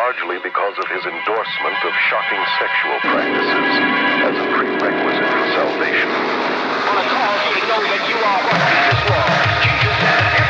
largely because of his endorsement of shocking sexual practices as a prerequisite for salvation. On a cause you to know that you are what Jesus was. Jesus said,